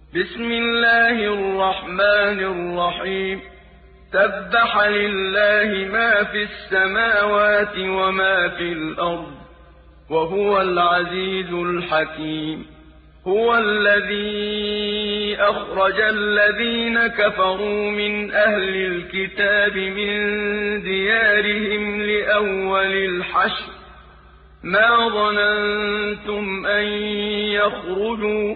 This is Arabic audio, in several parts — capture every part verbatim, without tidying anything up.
بسم الله الرحمن الرحيم سبح لله ما في السماوات وما في الأرض وهو العزيز الحكيم هو الذي أخرج الذين كفروا من أهل الكتاب من ديارهم لأول الحشر ما ظننتم أن يخرجوا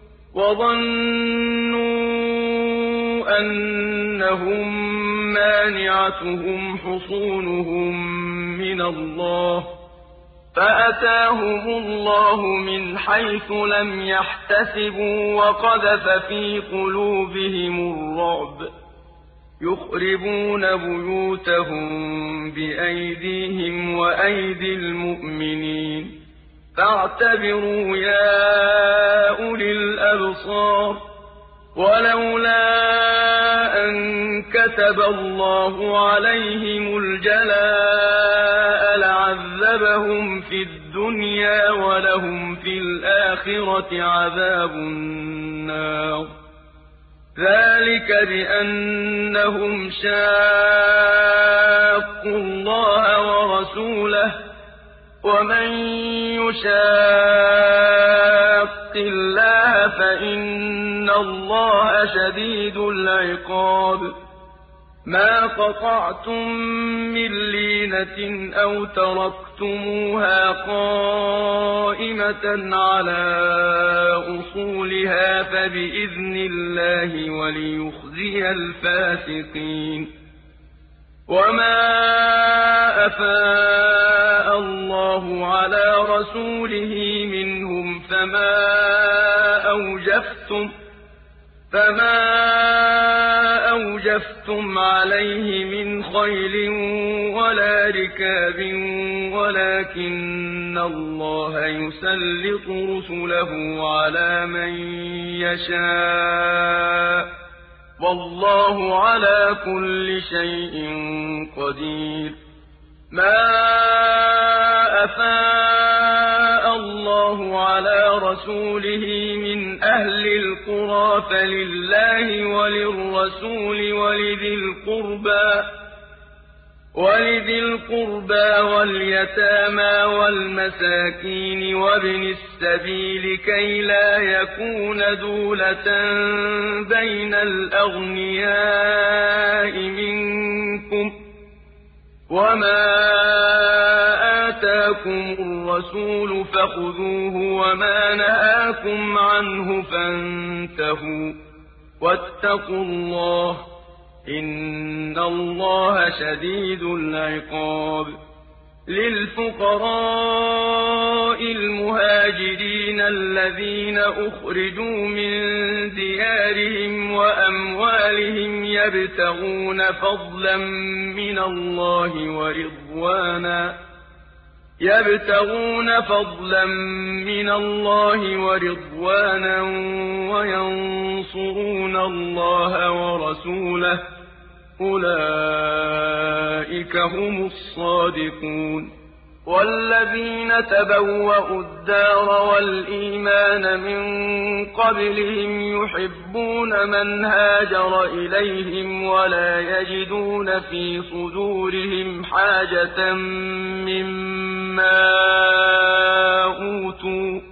وظنوا أنهم مانعتهم حصونهم من الله فأتاهم الله من حيث لم يحتسبوا وقذف في قلوبهم الرعب يخربون بيوتهم بأيديهم وأيدي المؤمنين فاعتبروا يا أولي الأبصار ولولا أن كتب الله عليهم الجلاء لعذبهم في الدنيا ولهم في الآخرة عذاب النار ذلك بأنهم شاقوا الله ورسوله ومن يشاق الله فإن الله شديد العقاب ما قطعتم من لينة أو تركتموها قائمة على أصولها فبإذن الله وليخزي الفاسقين وما أفاء الله على رسوله منهم فما أوجفتم فما أوجفتم عليه من خيل ولا ركاب ولكن الله يسلط رسله على من يشاء والله على كل شيء قدير ما أفاء الله على رسوله من أهل القرى فلله وللرسول ولذي القربى ولذي القربى واليتامى والمساكين وابن السبيل كي لا يكون دولة بين الأغنياء منكم وما آتاكم الرسول فخذوه وما نهاكم عنه فانتهوا واتقوا الله إن الله شديد العقاب للفقراء المهاجرين الذين أخرجوا من ديارهم وأموالهم يبتغون فضلا من الله ورضوانا يبتغون فضلا من الله ورضوانا وينصرون الله ورسوله أولئك هم الصادقون والذين تبوأوا الدار والإيمان من قبلهم يحبون من هاجر إليهم ولا يجدون في صدورهم حاجة مما أوتوا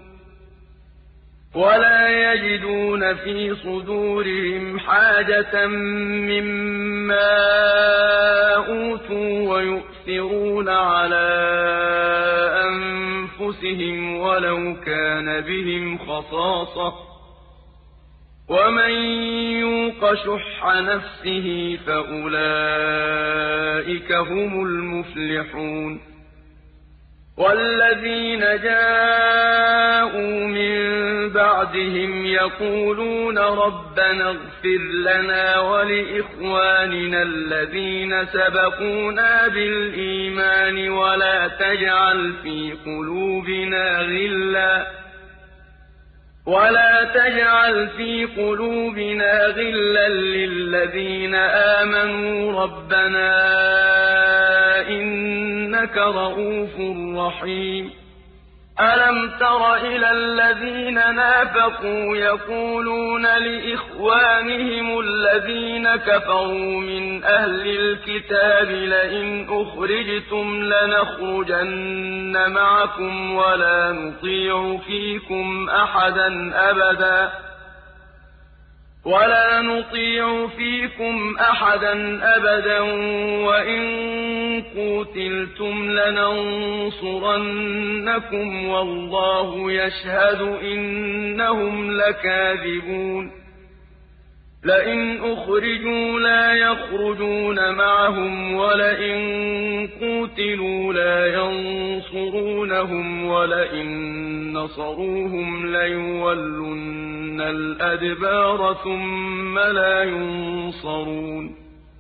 ولا يجدون في صدورهم حاجة مما أوتوا ويؤثرون على أنفسهم ولو كان بهم خصاصة ومن يوق شح نفسه فأولئك هم المفلحون والذين جاءوا من بعدهم يقولون ربنا اغفر لنا ولإخواننا الذين سبقونا بالإيمان ولا تجعل في قلوبنا غلا ولا تجعل في قلوبنا غلا للذين آمنوا ربنا إنك رءوف رحيم أَلَمْ تَرَ إِلَى الَّذِينَ نَافَقُوا يَقُولُونَ لِإِخْوَانِهِمُ الَّذِينَ كَفَرُوا مِنْ أَهْلِ الْكِتَابِ لَئِنْ أُخْرِجْتُمْ لَنَخْرُجَنَّ مَعَكُمْ وَلَا نُطِيعُ فِيكُمْ أَحَدًا أَبَدًا وَلَا نُطِيعُ فِيكُمْ أَحَدًا أَبَدًا وَإِن قُوتِلْتُمْ لَنَنصُرَنَّكُمْ وَاللَّهُ يَشْهَدُ إِنَّهُمْ لَكَاذِبُونَ لَئِنْ أُخْرِجُوا لَا يَخْرُجُونَ مَعَهُمْ وَلَئِن قُوتِلُوا لَا يَنصُرُونَهُمْ وَلَئِن نَّصَرُوهُمْ لَيُوَلُّنَّ الْأَدْبَارَ ثُمَّ لَا يُنصَرُونَ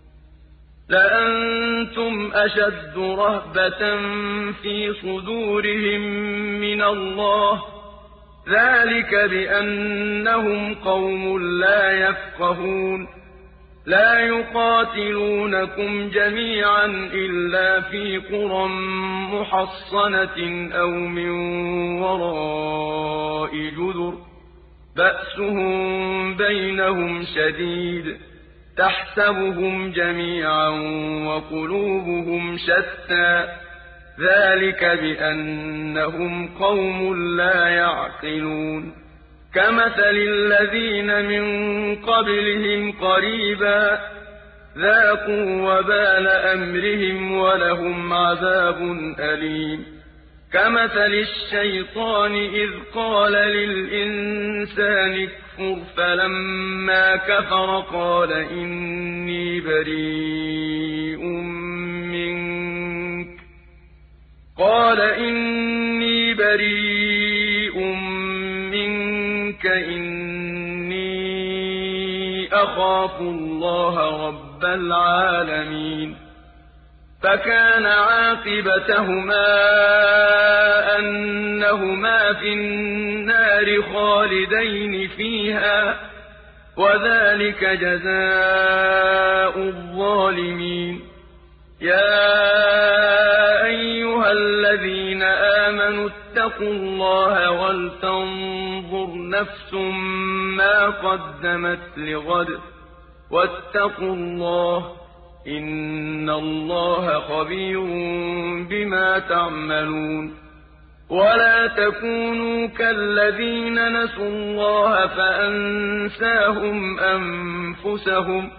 لَأَنتُمْ أَشَدُّ رَهْبَةً فِي صُدُورِهِم مِّنَ اللَّهِ ۚ ذَٰلِكَ بِأَنَّهُمْ قَوْمٌ لَّا يَفْقَهُونَ لَا يُقَاتِلُونَكُمْ جَمِيعًا إِلَّا فِي قُرًى مُّحَصَّنَةٍ أَوْ مِن وَرَاءِ جُدُرٍ بَأْسُهُم بَيْنَهُمْ شَدِيدٌ تَحْسَبُهُمْ جَمِيعًا وَقُلُوبُهُمْ شَتَّىٰ ذَٰلِكَ بِأَنَّهُمْ قَوْمٌ لَّا يَعْقِلُونَ كَمَثَلِ الَّذِينَ مِن قَبْلِهِمْ قَرِيبًا ذَاقُوا وَبَالَ أَمْرِهِمْ وَلَهُمْ عَذَابٌ أَلِيمٌ كَمَثَلِ الشَّيْطَانِ إِذْ قَالَ لِلْإِنسَانِ اكْفُرْ فَلَمَّا كَفَرَ قَالَ إِنِّي بَرِيءٌ مِّنكَ قَالَ إِنِّي بَرِيءٌ مِّنكَ إِنِّي أَخَافُ اللَّهَ رَبَّ الْعَالَمِينَ فَكَانَ عَاقِبَتَهُمَا أَنَّهُمَا فِي النَّارِ خَالِدَيْنِ فِيهَا ۚ وَذَٰلِكَ جَزَاءُ الظَّالِمِينَ يَا أَيُّهَا الَّذِينَ آمَنُوا اتَّقُوا اللَّهَ وَلْتَنظُرْ نَفْسٌ مَّا قَدَّمَتْ لِغَدٍ ۖ وَاتَّقُوا اللَّهَ ۚ إِنَّ اللَّهَ خَبِيرٌ بِمَا تَعْمَلُونَ وَلَا تَكُونُوا كَالَّذِينَ نَسُوا اللَّهَ فَأَنسَاهُمْ أَنفُسَهُمْ ۚ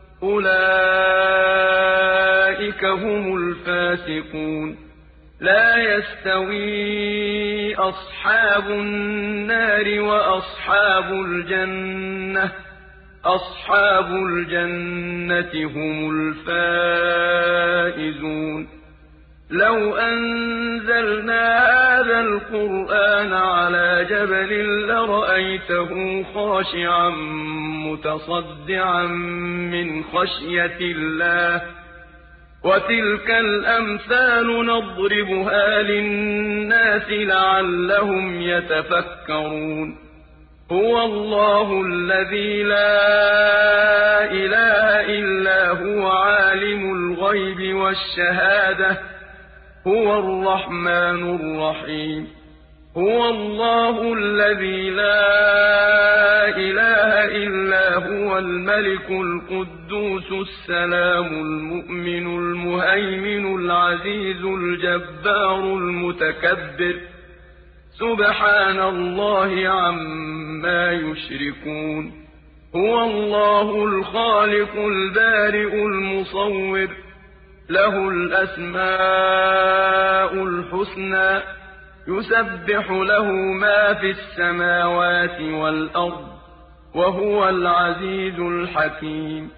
أُولَٰئِكَ هُمُ الْفَاسِقُونَ لَا يَسْتَوِي أَصْحَابُ النَّارِ وَأَصْحَابُ الْجَنَّةِ ۚ أَصْحَابُ الْجَنَّةِ هُمُ الْفَائِزُونَ لَوْ أَنزَلْنَا هَٰذَا الْقُرْآنَ عَلَىٰ جَبَلٍ لَّرَأَيْتَهُ خَاشِعًا مُّتَصَدِّعًا مِّنْ خَشْيَةِ اللَّهِ ۚ وَتِلْكَ الْأَمْثَالُ نَضْرِبُهَا لِلنَّاسِ لَعَلَّهُمْ يَتَفَكَّرُونَ هُوَ اللَّهُ الَّذِي لَا إِلَٰهَ إِلَّا هُوَ عَالِمُ الْغَيْبِ وَالشَّهَادَةِ ۖ هُوَ الرَّحْمَٰنُ الرَّحِيمُ هُوَ اللَّهُ الَّذِي لا إِلَٰهَ إِلَّا هُوَ الْمَلِكُ الْقُدُّوسُ السَّلَامُ الْمُؤْمِنُ الْمُهَيْمِنُ الْعَزِيزُ الْجَبَّارُ الْمُتَكَبِّرُ سُبْحَانَ اللَّهِ عَمَّا يُشْرِكُونَ هُوَ اللَّهُ الْخَالِقُ الْبَارِئُ الْمُصَوِّرُ لَهُ الْأَسْمَاءُ الْحُسْنَىٰ يُسَبِّحُ لَهُ مَا فِي السَّمَاوَاتِ وَالْأَرْضِ ۖ وَهُوَ الْعَزِيزُ الْحَكِيمُ